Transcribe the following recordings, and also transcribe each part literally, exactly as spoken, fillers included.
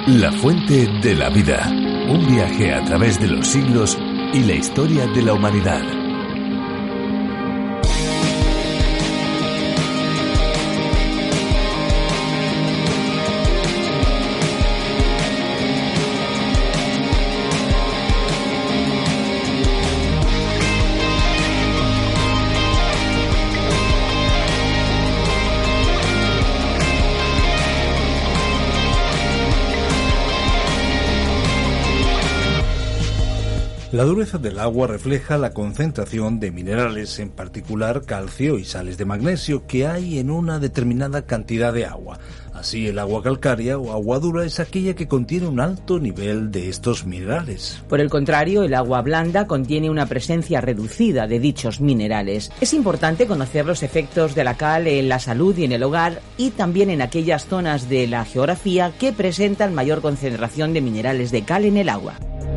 La fuente de la vida. Un viaje a través de los siglos y la historia de la humanidad. La dureza del agua refleja la concentración de minerales, en particular calcio y sales de magnesio, que hay en una determinada cantidad de agua. Así, el agua calcárea o agua dura es aquella que contiene un alto nivel de estos minerales. Por el contrario, el agua blanda contiene una presencia reducida de dichos minerales. Es importante conocer los efectos de la cal en la salud y en el hogar, y también en aquellas zonas de la geografía que presentan mayor concentración de minerales de cal en el agua.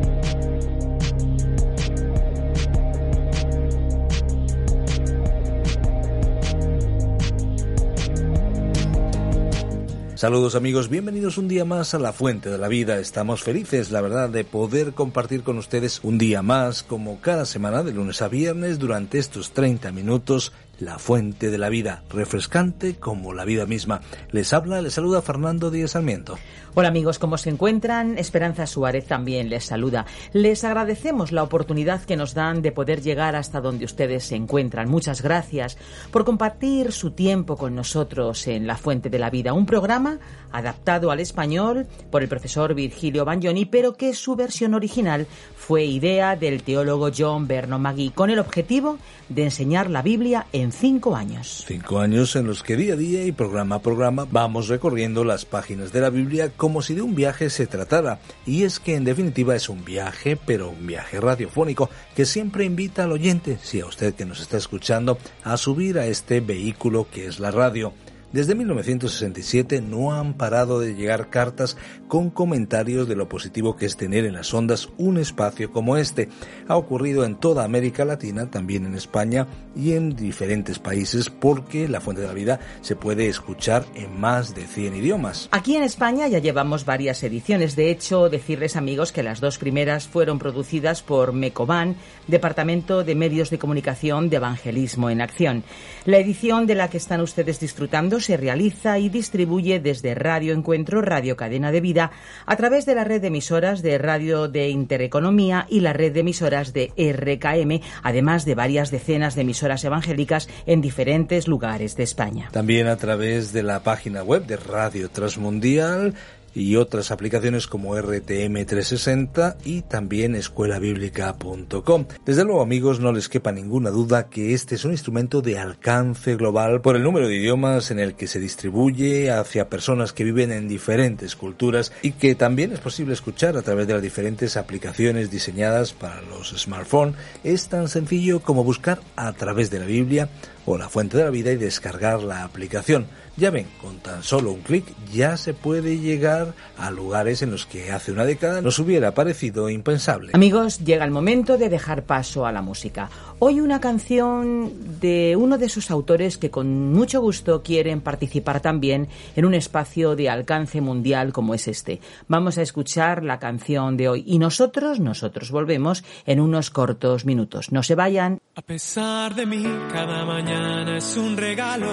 Saludos amigos, bienvenidos un día más a La Fuente de la Vida. Estamos felices, la verdad, de poder compartir con ustedes un día más, como cada semana, de lunes a viernes, durante estos treinta minutos, La Fuente de la Vida, refrescante como la vida misma. Les habla, les saluda Fernando Díaz Sarmiento. Hola amigos, ¿cómo se encuentran? Esperanza Suárez también les saluda. Les agradecemos la oportunidad que nos dan de poder llegar hasta donde ustedes se encuentran. Muchas gracias por compartir su tiempo con nosotros en La Fuente de la Vida, un programa adaptado al español por el profesor Virgilio Bagnoni, pero que su versión original fue idea del teólogo John Vernon Magee, con el objetivo de enseñar la Biblia en cinco años. Cinco años en los que día a día y programa a programa vamos recorriendo las páginas de la Biblia como si de un viaje se tratara. Y es que en definitiva es un viaje, pero un viaje radiofónico que siempre invita al oyente, si a usted que nos está escuchando, a subir a este vehículo que es la radio. Desde mil novecientos sesenta y siete no han parado de llegar cartas con comentarios de lo positivo que es tener en las ondas un espacio como este. Ha ocurrido en toda América Latina, también en España y en diferentes países, porque La Fuente de la Vida se puede escuchar en más de cien idiomas. Aquí en España ya llevamos varias ediciones. De hecho, decirles amigos que las dos primeras fueron producidas por Mecoban, Departamento de Medios de Comunicación de Evangelismo en Acción. La edición de la que están ustedes disfrutando se realiza y distribuye desde Radio Encuentro, Radio Cadena de Vida, a través de la red de emisoras de Radio de Intereconomía y la red de emisoras de R K M, además de varias decenas de emisoras evangélicas en diferentes lugares de España. También a través de la página web de Radio Transmundial y otras aplicaciones como R T M trescientos sesenta y también escuela bíblica punto com. Desde luego, amigos, no les quepa ninguna duda que este es un instrumento de alcance global por el número de idiomas en el que se distribuye hacia personas que viven en diferentes culturas, y que también es posible escuchar a través de las diferentes aplicaciones diseñadas para los smartphones. Es tan sencillo como buscar a través de la Biblia o La Fuente de la Vida y descargar la aplicación. Ya ven, con tan solo un clic ya se puede llegar a lugares en los que hace una década nos hubiera parecido impensable. Amigos, llega el momento de dejar paso a la música. Hoy una canción de uno de sus autores que con mucho gusto quieren participar también en un espacio de alcance mundial como es este. Vamos a escuchar la canción de hoy y nosotros, nosotros volvemos en unos cortos minutos. No se vayan. A pesar de mí, cada mañana es un regalo.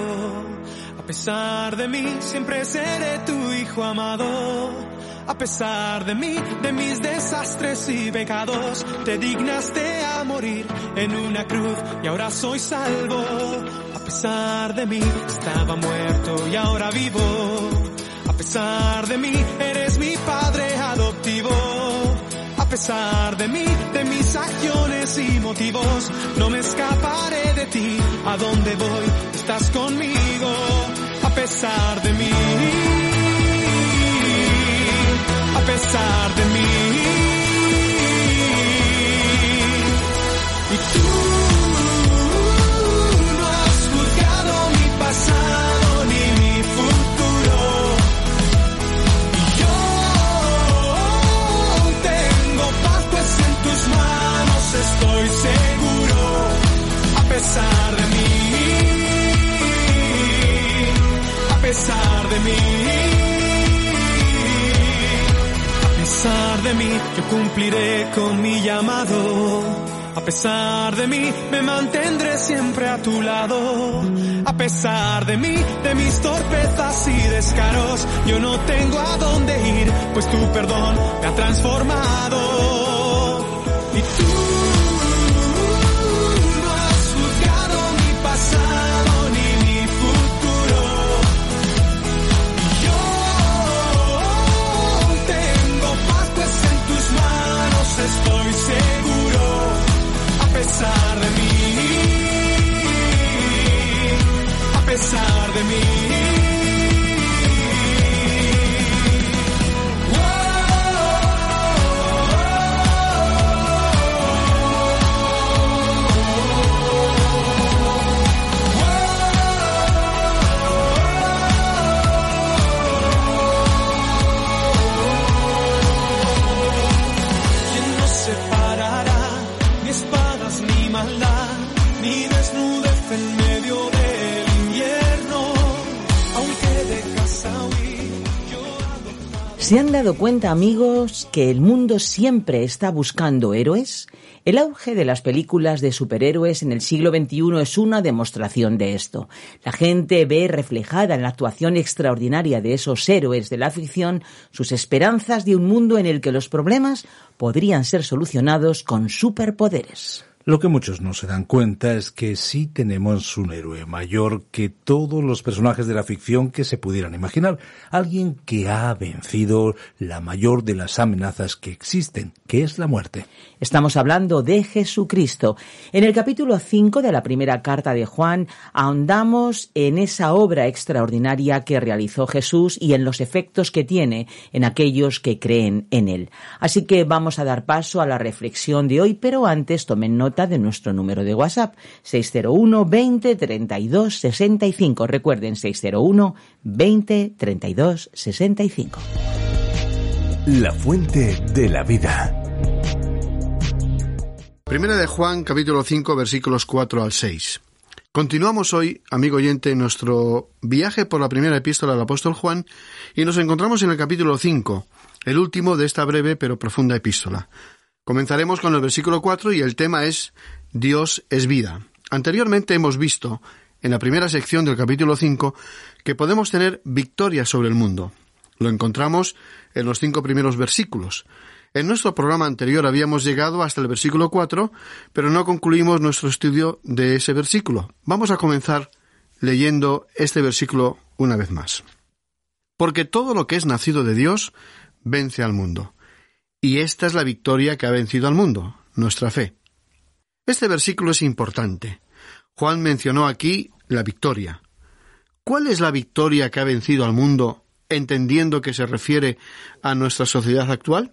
A pesar de mí, siempre seré tu hijo amado. A pesar de mí, de mis desastres y pecados, te dignaste a morir en una cruz y ahora soy salvo. A pesar de mí, estaba muerto y ahora vivo. A pesar de mí, eres mi padre adoptivo. A pesar de mí, de mis acciones y motivos, no me escaparé de ti. A donde voy, estás conmigo. A pesar de mí, a pesar de mí. Y tú no has juzgado mi pasado ni mi futuro. Y yo tengo paz, pues en tus manos estoy seguro. A pesar de mí, a pesar de mí. de mí, yo cumpliré con mi llamado. A pesar de mí, me mantendré siempre a tu lado. A pesar de mí, de mis torpezas y descaros, yo no tengo a dónde ir, pues tu perdón me ha transformado. Y tú no has juzgado mi pasado ni mi futuro. Yo tengo paz, pues en tus manos estoy seguro. A pesar de mí, a pesar de mí. ¿Se han dado cuenta, amigos, que el mundo siempre está buscando héroes? El auge de las películas de superhéroes en el siglo veintiuno es una demostración de esto. La gente ve reflejada en la actuación extraordinaria de esos héroes de la ficción sus esperanzas de un mundo en el que los problemas podrían ser solucionados con superpoderes. Lo que muchos no se dan cuenta es que sí tenemos un héroe mayor que todos los personajes de la ficción que se pudieran imaginar. Alguien que ha vencido la mayor de las amenazas que existen, que es la muerte. Estamos hablando de Jesucristo. En el capítulo cinco de la primera carta de Juan ahondamos en esa obra extraordinaria que realizó Jesús y en los efectos que tiene en aquellos que creen en él. Así que vamos a dar paso a la reflexión de hoy, pero antes tomen nota de nuestro número de WhatsApp, seis cero uno, veinte, treinta y dos, sesenta y cinco. Recuerden, seis cero uno, veinte, treinta y dos, sesenta y cinco. La fuente de la vida. Primera de Juan, capítulo cinco, versículos cuatro al seis. Continuamos hoy, amigo oyente, nuestro viaje por la primera epístola del apóstol Juan y nos encontramos en el capítulo cinco, el último de esta breve pero profunda epístola. Comenzaremos con el versículo cuatro y el tema es Dios es vida. Anteriormente hemos visto, en la primera sección del capítulo cinco, que podemos tener victoria sobre el mundo. Lo encontramos en los cinco primeros versículos. En nuestro programa anterior habíamos llegado hasta el versículo cuatro, pero no concluimos nuestro estudio de ese versículo. Vamos a comenzar leyendo este versículo una vez más. Porque todo lo que es nacido de Dios vence al mundo. Y esta es la victoria que ha vencido al mundo, nuestra fe. Este versículo es importante. Juan mencionó aquí la victoria. ¿Cuál es la victoria que ha vencido al mundo, entendiendo que se refiere a nuestra sociedad actual?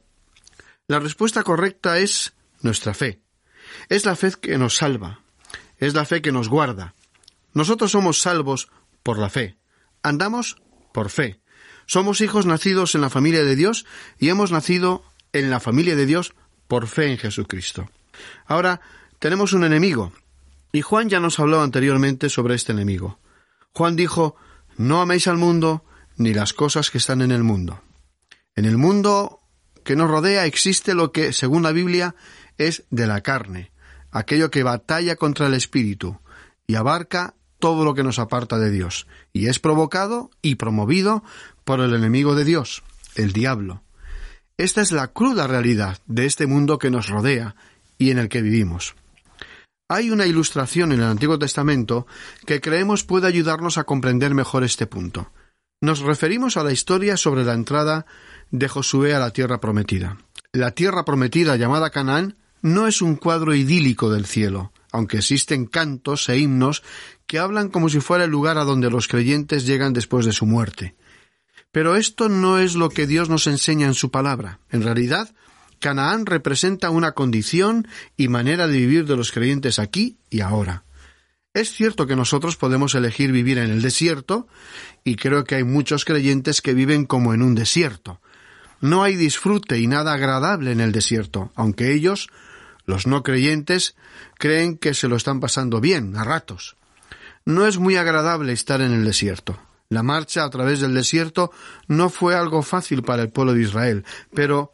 La respuesta correcta es nuestra fe. Es la fe que nos salva. Es la fe que nos guarda. Nosotros somos salvos por la fe. Andamos por fe. Somos hijos nacidos en la familia de Dios y hemos nacido en la familia de Dios por fe en Jesucristo. Ahora tenemos un enemigo, y Juan ya nos habló anteriormente sobre este enemigo. Juan dijo, no améis al mundo ni las cosas que están en el mundo. En el mundo que nos rodea existe lo que, según la Biblia, es de la carne, aquello que batalla contra el espíritu, y abarca todo lo que nos aparta de Dios, y es provocado y promovido por el enemigo de Dios, el diablo. Esta es la cruda realidad de este mundo que nos rodea y en el que vivimos. Hay una ilustración en el Antiguo Testamento que creemos puede ayudarnos a comprender mejor este punto. Nos referimos a la historia sobre la entrada de Josué a la tierra prometida. La tierra prometida llamada Canaán no es un cuadro idílico del cielo, aunque existen cantos e himnos que hablan como si fuera el lugar a donde los creyentes llegan después de su muerte. Pero esto no es lo que Dios nos enseña en su palabra. En realidad, Canaán representa una condición y manera de vivir de los creyentes aquí y ahora. Es cierto que nosotros podemos elegir vivir en el desierto, y creo que hay muchos creyentes que viven como en un desierto. No hay disfrute y nada agradable en el desierto, aunque ellos, los no creyentes, creen que se lo están pasando bien, a ratos. No es muy agradable estar en el desierto. La marcha a través del desierto no fue algo fácil para el pueblo de Israel, pero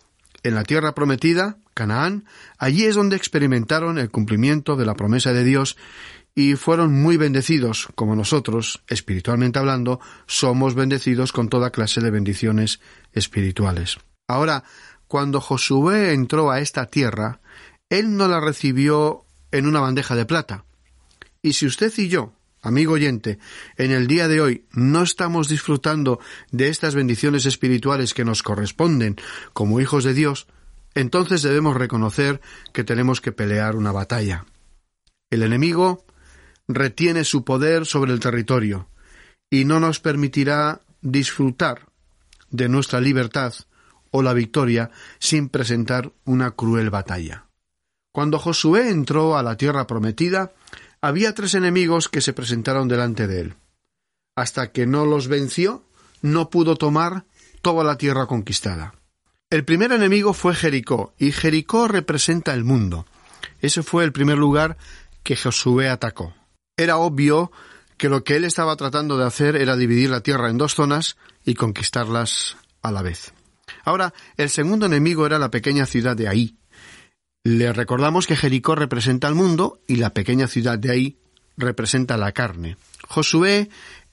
En la tierra prometida, Canaán, allí es donde experimentaron el cumplimiento de la promesa de Dios y fueron muy bendecidos, como nosotros, espiritualmente hablando, somos bendecidos con toda clase de bendiciones espirituales. Ahora, cuando Josué entró a esta tierra, él no la recibió en una bandeja de plata. Y si usted y yo, amigo oyente, en el día de hoy no estamos disfrutando de estas bendiciones espirituales que nos corresponden como hijos de Dios, entonces debemos reconocer que tenemos que pelear una batalla. El enemigo retiene su poder sobre el territorio y no nos permitirá disfrutar de nuestra libertad o la victoria sin presentar una cruel batalla. Cuando Josué entró a la tierra prometida, había tres enemigos que se presentaron delante de él. Hasta que no los venció, no pudo tomar toda la tierra conquistada. El primer enemigo fue Jericó, y Jericó representa el mundo. Ese fue el primer lugar que Josué atacó. Era obvio que lo que él estaba tratando de hacer era dividir la tierra en dos zonas y conquistarlas a la vez. Ahora, el segundo enemigo era la pequeña ciudad de Ahí. Le recordamos que Jericó representa al mundo y la pequeña ciudad de Ahí representa la carne. Josué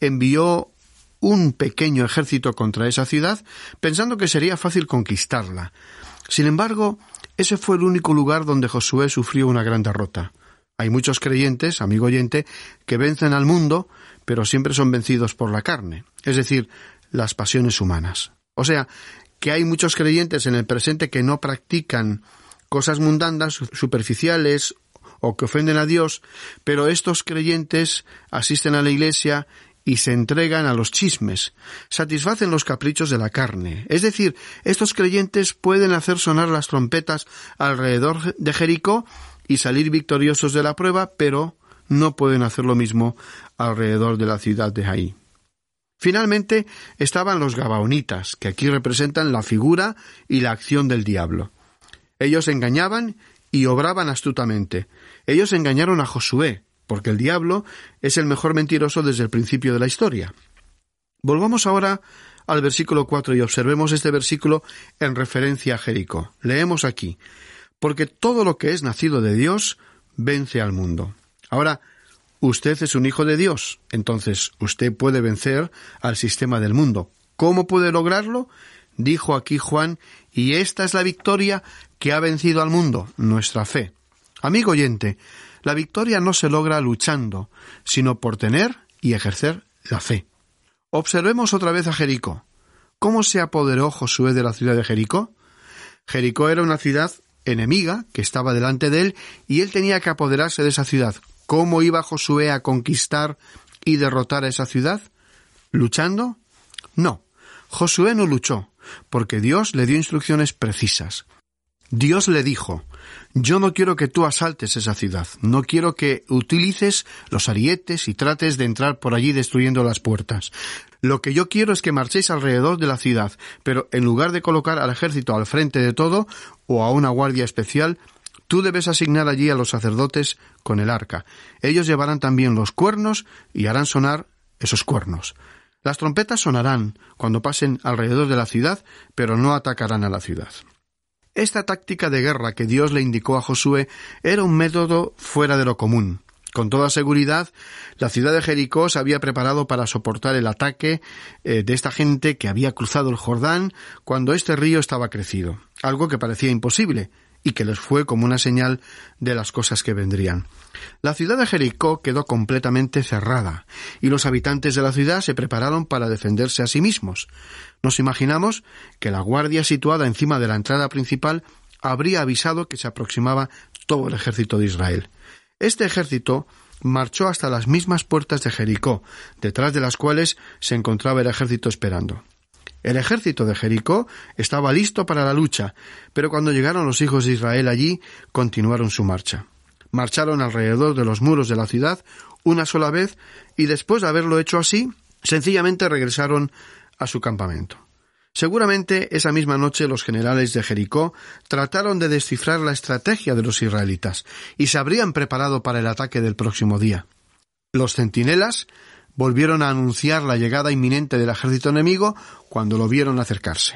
envió un pequeño ejército contra esa ciudad, pensando que sería fácil conquistarla. Sin embargo, ese fue el único lugar donde Josué sufrió una gran derrota. Hay muchos creyentes, amigo oyente, que vencen al mundo, pero siempre son vencidos por la carne, es decir, las pasiones humanas. O sea, que hay muchos creyentes en el presente que no practican cosas mundanas, superficiales o que ofenden a Dios, pero estos creyentes asisten a la iglesia y se entregan a los chismes, satisfacen los caprichos de la carne. Es decir, estos creyentes pueden hacer sonar las trompetas alrededor de Jericó y salir victoriosos de la prueba, pero no pueden hacer lo mismo alrededor de la ciudad de Ahí. Finalmente estaban los gabaonitas, que aquí representan la figura y la acción del diablo. Ellos engañaban y obraban astutamente. Ellos engañaron a Josué, porque el diablo es el mejor mentiroso desde el principio de la historia. Volvamos ahora al versículo cuatro y observemos este versículo en referencia a Jericó. Leemos aquí: porque todo lo que es nacido de Dios vence al mundo. Ahora, usted es un hijo de Dios, entonces usted puede vencer al sistema del mundo. ¿Cómo puede lograrlo? Dijo aquí Juan, y esta es la victoria que ha vencido al mundo, nuestra fe. Amigo oyente, la victoria no se logra luchando, sino por tener y ejercer la fe. Observemos otra vez a Jericó. ¿Cómo se apoderó Josué de la ciudad de Jericó? Jericó era una ciudad enemiga que estaba delante de él y él tenía que apoderarse de esa ciudad. ¿Cómo iba Josué a conquistar y derrotar a esa ciudad? ¿Luchando? No. Josué no luchó, porque Dios le dio instrucciones precisas. Dios le dijo: yo no quiero que tú asaltes esa ciudad, no quiero que utilices los arietes y trates de entrar por allí destruyendo las puertas. Lo que yo quiero es que marchéis alrededor de la ciudad, pero en lugar de colocar al ejército al frente de todo, o a una guardia especial, tú debes asignar allí a los sacerdotes con el arca. Ellos llevarán también los cuernos y harán sonar esos cuernos. Las trompetas sonarán cuando pasen alrededor de la ciudad, pero no atacarán a la ciudad. Esta táctica de guerra que Dios le indicó a Josué era un método fuera de lo común. Con toda seguridad, la ciudad de Jericó se había preparado para soportar el ataque eh, de esta gente que había cruzado el Jordán cuando este río estaba crecido, algo que parecía imposible y que les fue como una señal de las cosas que vendrían. La ciudad de Jericó quedó completamente cerrada y los habitantes de la ciudad se prepararon para defenderse a sí mismos. Nos imaginamos que la guardia situada encima de la entrada principal habría avisado que se aproximaba todo el ejército de Israel. Este ejército marchó hasta las mismas puertas de Jericó, detrás de las cuales se encontraba el ejército esperando. El ejército de Jericó estaba listo para la lucha, pero cuando llegaron los hijos de Israel allí, continuaron su marcha. Marcharon alrededor de los muros de la ciudad una sola vez y después de haberlo hecho así, sencillamente regresaron a su campamento. Seguramente esa misma noche los generales de Jericó trataron de descifrar la estrategia de los israelitas y se habrían preparado para el ataque del próximo día. Los centinelas volvieron a anunciar la llegada inminente del ejército enemigo cuando lo vieron acercarse.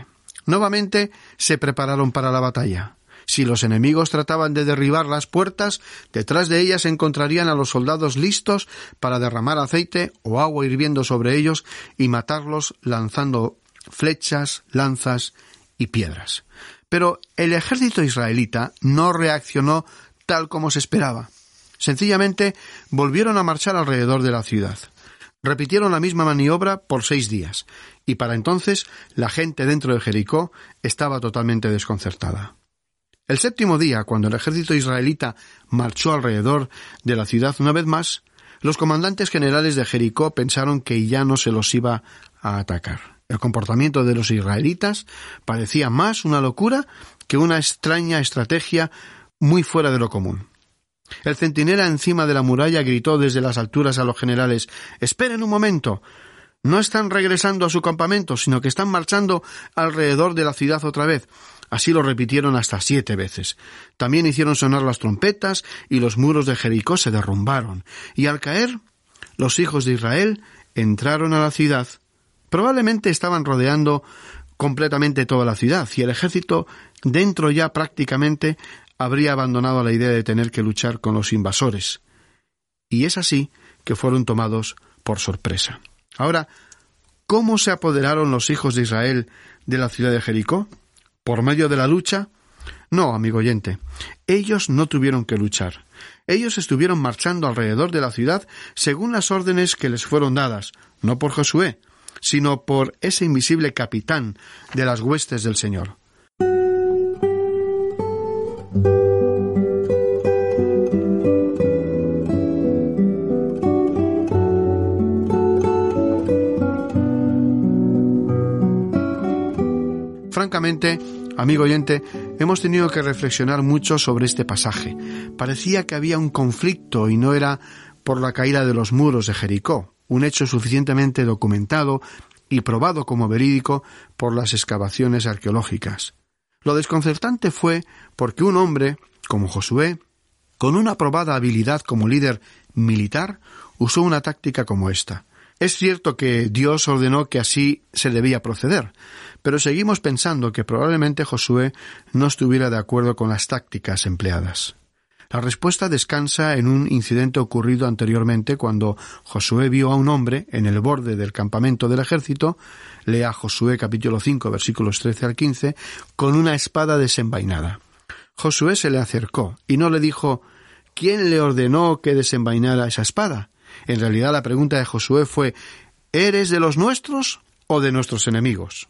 Nuevamente se prepararon para la batalla. Si los enemigos trataban de derribar las puertas, detrás de ellas encontrarían a los soldados listos para derramar aceite o agua hirviendo sobre ellos y matarlos lanzando flechas, lanzas y piedras. Pero el ejército israelita no reaccionó tal como se esperaba. Sencillamente volvieron a marchar alrededor de la ciudad. Repitieron la misma maniobra por seis días, y para entonces la gente dentro de Jericó estaba totalmente desconcertada. El séptimo día, cuando el ejército israelita marchó alrededor de la ciudad una vez más, los comandantes generales de Jericó pensaron que ya no se los iba a atacar. El comportamiento de los israelitas parecía más una locura que una extraña estrategia muy fuera de lo común. El centinela encima de la muralla gritó desde las alturas a los generales: «¡Esperen un momento! No están regresando a su campamento, sino que están marchando alrededor de la ciudad otra vez». Así lo repitieron hasta siete veces. También hicieron sonar las trompetas y los muros de Jericó se derrumbaron. Y al caer, los hijos de Israel entraron a la ciudad. Probablemente estaban rodeando completamente toda la ciudad y el ejército dentro ya prácticamente habría abandonado la idea de tener que luchar con los invasores. Y es así que fueron tomados por sorpresa. Ahora, ¿cómo se apoderaron los hijos de Israel de la ciudad de Jericó? ¿Por medio de la lucha? No, amigo oyente, ellos no tuvieron que luchar. Ellos estuvieron marchando alrededor de la ciudad según las órdenes que les fueron dadas, no por Josué, sino por ese invisible capitán de las huestes del Señor. Francamente, amigo oyente, hemos tenido que reflexionar mucho sobre este pasaje. Parecía que había un conflicto y no era por la caída de los muros de Jericó, un hecho suficientemente documentado y probado como verídico por las excavaciones arqueológicas. Lo desconcertante fue porque un hombre, como Josué, con una probada habilidad como líder militar, usó una táctica como esta. Es cierto que Dios ordenó que así se debía proceder, pero seguimos pensando que probablemente Josué no estuviera de acuerdo con las tácticas empleadas. La respuesta descansa en un incidente ocurrido anteriormente cuando Josué vio a un hombre en el borde del campamento del ejército, lea Josué capítulo cinco versículos trece al quince, con una espada desenvainada. Josué se le acercó y no le dijo: ¿quién le ordenó que desenvainara esa espada? En realidad la pregunta de Josué fue: ¿eres de los nuestros o de nuestros enemigos?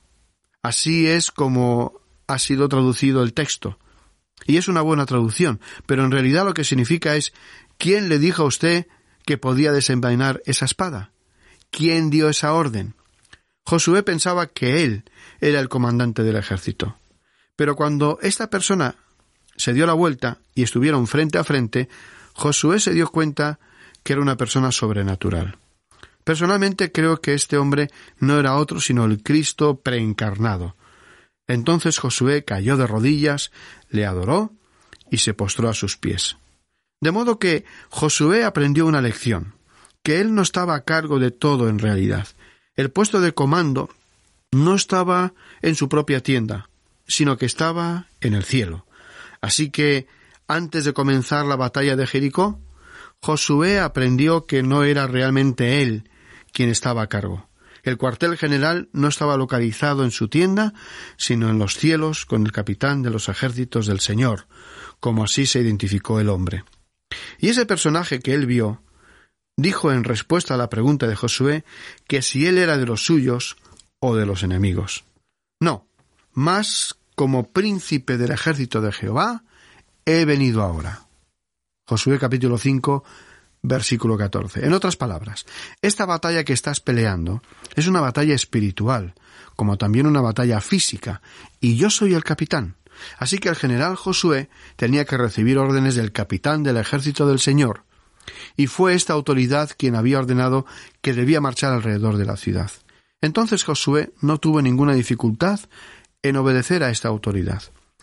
Así es como ha sido traducido el texto. Y es una buena traducción, pero en realidad lo que significa es: ¿quién le dijo a usted que podía desenvainar esa espada? ¿Quién dio esa orden? Josué pensaba que él era el comandante del ejército. Pero cuando esta persona se dio la vuelta y estuvieron frente a frente, Josué se dio cuenta que era una persona sobrenatural. Personalmente creo que este hombre no era otro sino el Cristo preencarnado. Entonces Josué cayó de rodillas, le adoró y se postró a sus pies. De modo que Josué aprendió una lección, que él no estaba a cargo de todo en realidad. El puesto de comando no estaba en su propia tienda, sino que estaba en el cielo. Así que, antes de comenzar la batalla de Jericó, Josué aprendió que no era realmente él quien estaba a cargo. El cuartel general no estaba localizado en su tienda, sino en los cielos con el capitán de los ejércitos del Señor, como así se identificó el hombre. Y ese personaje que él vio dijo en respuesta a la pregunta de Josué que si él era de los suyos o de los enemigos. No, más como príncipe del ejército de Jehová he venido ahora. Josué capítulo cinco, versículo catorce. En otras palabras, esta batalla que estás peleando es una batalla espiritual, como también una batalla física, y yo soy el capitán. Así que el general Josué tenía que recibir órdenes del capitán del ejército del Señor, y fue esta autoridad quien había ordenado que debía marchar alrededor de la ciudad. Entonces Josué no tuvo ninguna dificultad en obedecer a esta autoridad.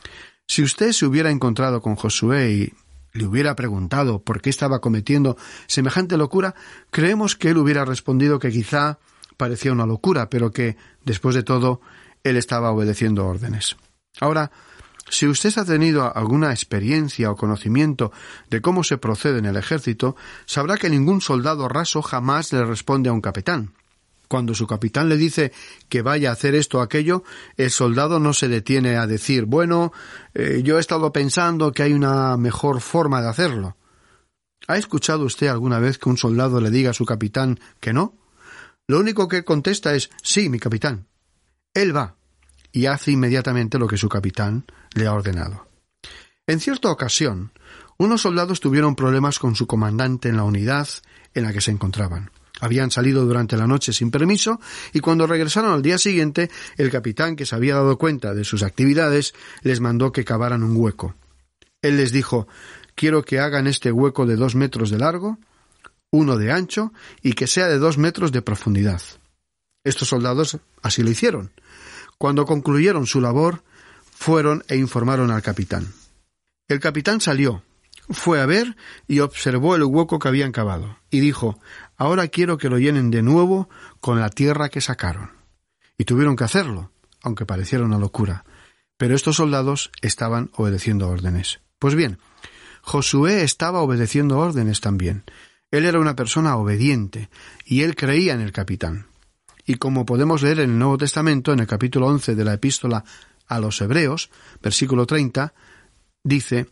Si usted se hubiera encontrado con Josué y le hubiera preguntado por qué estaba cometiendo semejante locura, creemos que él hubiera respondido que quizá parecía una locura, pero que, después de todo, él estaba obedeciendo órdenes. Ahora, si usted ha tenido alguna experiencia o conocimiento de cómo se procede en el ejército, sabrá que ningún soldado raso jamás le responde a un capitán. Cuando su capitán le dice que vaya a hacer esto o aquello, el soldado no se detiene a decir, bueno, eh, yo he estado pensando que hay una mejor forma de hacerlo. ¿Ha escuchado usted alguna vez que un soldado le diga a su capitán que no? Lo único que contesta es, sí, mi capitán. Él va y hace inmediatamente lo que su capitán le ha ordenado. En cierta ocasión, unos soldados tuvieron problemas con su comandante en la unidad en la que se encontraban. Habían salido durante la noche sin permiso y cuando regresaron al día siguiente, el capitán, que se había dado cuenta de sus actividades, les mandó que cavaran un hueco. Él les dijo, quiero que hagan este hueco de dos metros de largo, uno de ancho y que sea de dos metros de profundidad. Estos soldados así lo hicieron. Cuando concluyeron su labor, fueron e informaron al capitán. El capitán salió, fue a ver y observó el hueco que habían cavado, y dijo, ahora quiero que lo llenen de nuevo con la tierra que sacaron. Y tuvieron que hacerlo, aunque pareciera una locura. Pero estos soldados estaban obedeciendo órdenes. Pues bien, Josué estaba obedeciendo órdenes también. Él era una persona obediente, y él creía en el capitán. Y como podemos leer en el Nuevo Testamento, en el capítulo once de la Epístola a los Hebreos, versículo treinta, dice,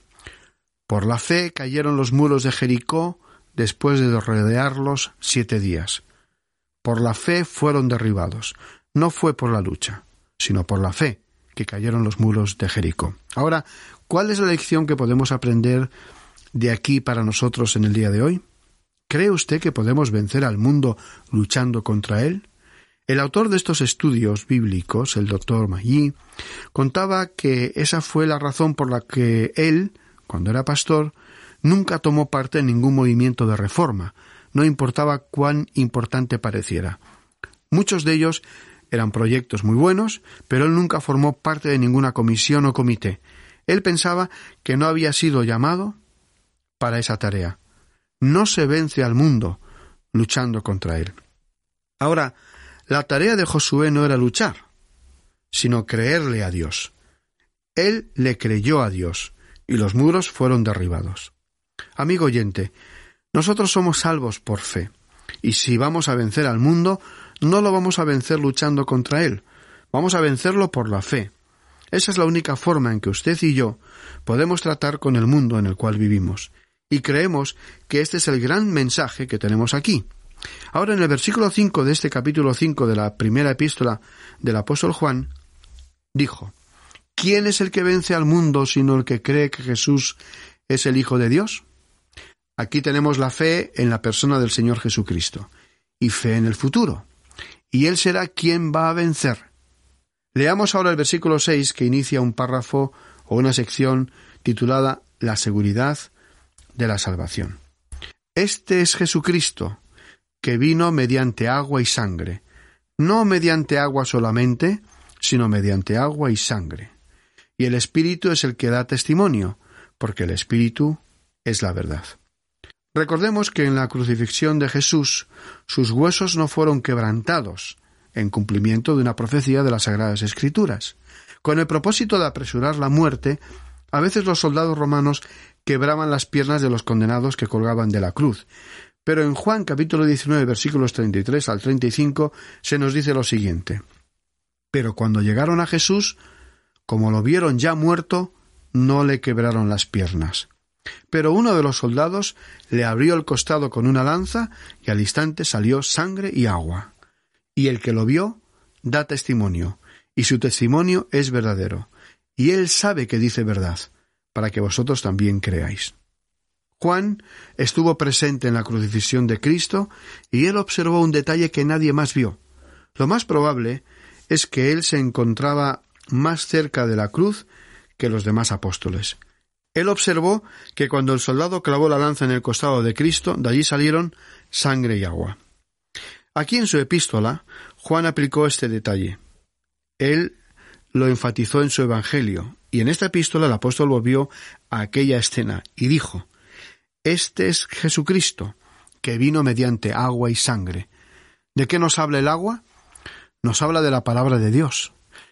por la fe cayeron los muros de Jericó después de rodearlos siete días. Por la fe fueron derribados. No fue por la lucha, sino por la fe que cayeron los muros de Jericó. Ahora, ¿cuál es la lección que podemos aprender de aquí para nosotros en el día de hoy? ¿Cree usted que podemos vencer al mundo luchando contra él? El autor de estos estudios bíblicos, el doctor Maggi, contaba que esa fue la razón por la que él, cuando era pastor, nunca tomó parte en ningún movimiento de reforma, no importaba cuán importante pareciera. Muchos de ellos eran proyectos muy buenos, pero él nunca formó parte de ninguna comisión o comité. Él pensaba que no había sido llamado para esa tarea. No se vence al mundo luchando contra él. Ahora, la tarea de Josué no era luchar, sino creerle a Dios. Él le creyó a Dios, y los muros fueron derribados. Amigo oyente, nosotros somos salvos por fe, y si vamos a vencer al mundo, no lo vamos a vencer luchando contra él, vamos a vencerlo por la fe. Esa es la única forma en que usted y yo podemos tratar con el mundo en el cual vivimos, y creemos que este es el gran mensaje que tenemos aquí. Ahora, en el versículo cinco de este capítulo cinco de la primera epístola del apóstol Juan, dijo, ¿quién es el que vence al mundo sino el que cree que Jesús es el Hijo de Dios? Aquí tenemos la fe en la persona del Señor Jesucristo y fe en el futuro. Y Él será quien va a vencer. Leamos ahora el versículo seis, que inicia un párrafo o una sección titulada La seguridad de la salvación. Este es Jesucristo, que vino mediante agua y sangre, no mediante agua solamente, sino mediante agua y sangre. Y el Espíritu es el que da testimonio, porque el Espíritu es la verdad. Recordemos que en la crucifixión de Jesús, sus huesos no fueron quebrantados, en cumplimiento de una profecía de las Sagradas Escrituras. Con el propósito de apresurar la muerte, a veces los soldados romanos quebraban las piernas de los condenados que colgaban de la cruz. Pero en Juan capítulo diecinueve, versículos treinta y tres al treinta y cinco, se nos dice lo siguiente. Pero cuando llegaron a Jesús, como lo vieron ya muerto, no le quebraron las piernas. Pero uno de los soldados le abrió el costado con una lanza y al instante salió sangre y agua. Y el que lo vio da testimonio, y su testimonio es verdadero, y él sabe que dice verdad, para que vosotros también creáis. Juan estuvo presente en la crucifixión de Cristo y él observó un detalle que nadie más vio. Lo más probable es que él se encontraba más cerca de la cruz que los demás apóstoles. Él observó que cuando el soldado clavó la lanza en el costado de Cristo, de allí salieron sangre y agua. Aquí en su epístola, Juan aplicó este detalle. Él lo enfatizó en su evangelio, y en esta epístola el apóstol volvió a aquella escena y dijo, «Este es Jesucristo, que vino mediante agua y sangre». ¿De qué nos habla el agua? Nos habla de la palabra de Dios.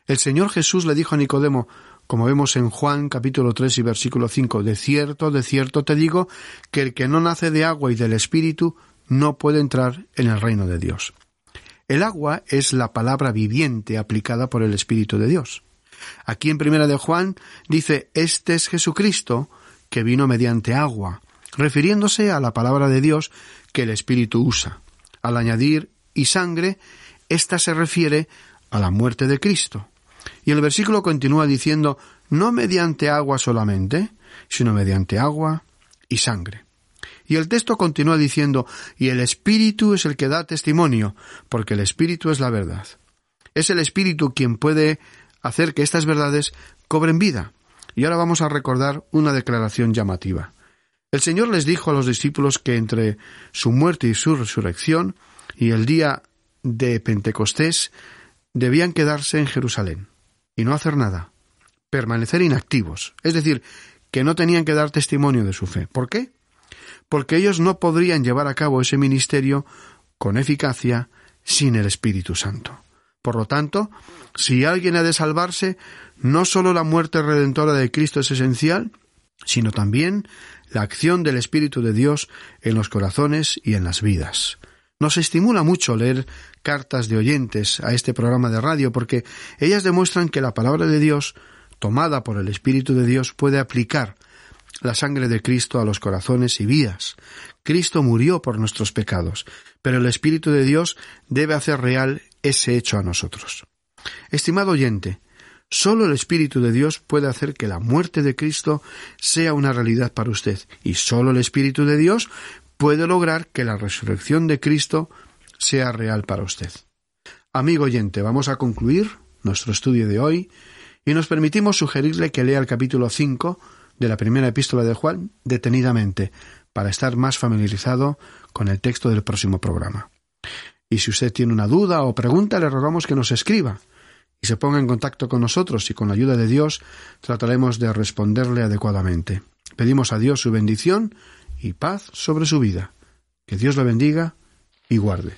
El Señor Jesús le dijo a Nicodemo, como vemos en Juan capítulo tres y versículo cinco, de cierto, de cierto te digo, que el que no nace de agua y del Espíritu no puede entrar en el reino de Dios. El agua es la palabra viviente aplicada por el Espíritu de Dios. Aquí en Primera de Juan dice, este es Jesucristo que vino mediante agua, refiriéndose a la palabra de Dios que el Espíritu usa. Al añadir y sangre, esta se refiere a la muerte de Cristo. Y el versículo continúa diciendo, no mediante agua solamente, sino mediante agua y sangre. Y el texto continúa diciendo, y el Espíritu es el que da testimonio, porque el Espíritu es la verdad. Es el Espíritu quien puede hacer que estas verdades cobren vida. Y ahora vamos a recordar una declaración llamativa. El Señor les dijo a los discípulos que entre su muerte y su resurrección y el día de Pentecostés debían quedarse en Jerusalén y no hacer nada, permanecer inactivos, es decir, que no tenían que dar testimonio de su fe. ¿Por qué? Porque ellos no podrían llevar a cabo ese ministerio con eficacia sin el Espíritu Santo. Por lo tanto, si alguien ha de salvarse, no solo la muerte redentora de Cristo es esencial, sino también la acción del Espíritu de Dios en los corazones y en las vidas. Nos estimula mucho leer cartas de oyentes a este programa de radio porque ellas demuestran que la palabra de Dios, tomada por el Espíritu de Dios, puede aplicar la sangre de Cristo a los corazones y vidas. Cristo murió por nuestros pecados, pero el Espíritu de Dios debe hacer real ese hecho a nosotros. Estimado oyente, solo el Espíritu de Dios puede hacer que la muerte de Cristo sea una realidad para usted, y solo el Espíritu de Dios puede lograr que la resurrección de Cristo sea real para usted. Amigo oyente, vamos a concluir nuestro estudio de hoy y nos permitimos sugerirle que lea el capítulo cinco de la primera epístola de Juan detenidamente para estar más familiarizado con el texto del próximo programa. Y si usted tiene una duda o pregunta, le rogamos que nos escriba y se ponga en contacto con nosotros y con la ayuda de Dios trataremos de responderle adecuadamente. Pedimos a Dios su bendición y paz sobre su vida. Que Dios le bendiga y guarde.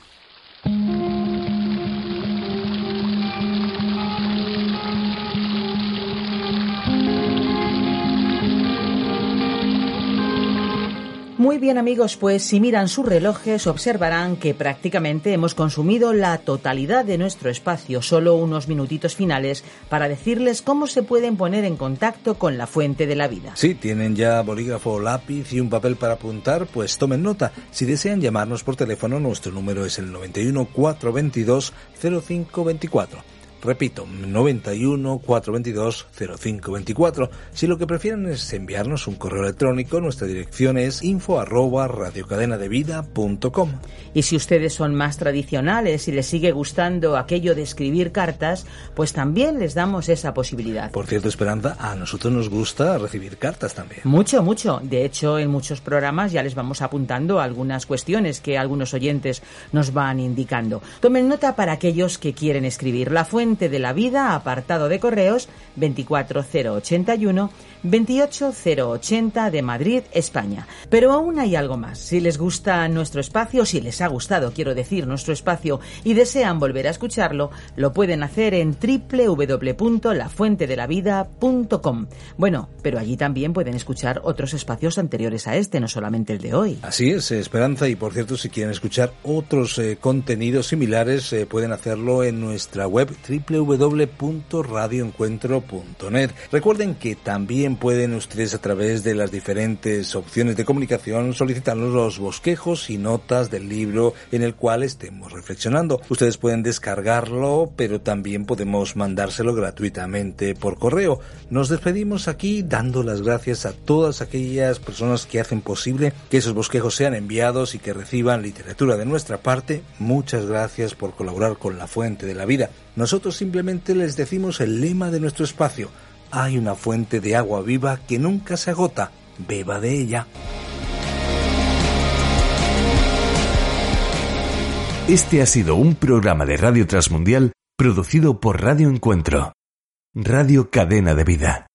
Muy bien, amigos, pues si miran sus relojes observarán que prácticamente hemos consumido la totalidad de nuestro espacio, solo unos minutitos finales para decirles cómo se pueden poner en contacto con la fuente de la vida. Si tienen ya bolígrafo, lápiz y un papel para apuntar, pues tomen nota. Si desean llamarnos por teléfono, nuestro número es el noventa y uno, cuatrocientos veintidós, cero cinco veinticuatro. Repito, noventa y uno, cuatrocientos veintidós, cero cinco veinticuatro. Si lo que prefieren es enviarnos un correo electrónico, nuestra dirección es info arroba radiocadenadevida punto com. Y si ustedes son más tradicionales y les sigue gustando aquello de escribir cartas, pues también les damos esa posibilidad. Por cierto, Esperanza, a nosotros nos gusta recibir cartas también. Mucho, mucho. De hecho, en muchos programas ya les vamos apuntando algunas cuestiones que algunos oyentes nos van indicando. Tomen nota para aquellos que quieren escribir. La fuente de la vida, apartado de correos veinticuatro cero ochenta y uno, veintiocho cero ochenta de Madrid, España. Pero aún hay algo más. Si les gusta nuestro espacio, si les ha gustado, quiero decir, nuestro espacio y desean volver a escucharlo, lo pueden hacer en doble u doble u doble u punto la fuente de la vida punto com. Bueno, pero allí también pueden escuchar otros espacios anteriores a este, no solamente el de hoy. Así es, Esperanza, y por cierto, si quieren escuchar otros eh, contenidos similares, eh, pueden hacerlo en nuestra web doble u doble u doble u punto radio encuentro punto net. Recuerden que también pueden ustedes a través de las diferentes opciones de comunicación solicitarnos los bosquejos y notas del libro en el cual estemos reflexionando. Ustedes pueden descargarlo, pero también podemos mandárselo gratuitamente por correo. Nos despedimos aquí dando las gracias a todas aquellas personas que hacen posible que esos bosquejos sean enviados y que reciban literatura de nuestra parte. Muchas gracias por colaborar con La Fuente de la Vida. Nosotros simplemente les decimos el lema de nuestro espacio: hay una fuente de agua viva que nunca se agota, beba de ella. Este ha sido un programa de Radio Transmundial producido por Radio Encuentro, Radio Cadena de Vida.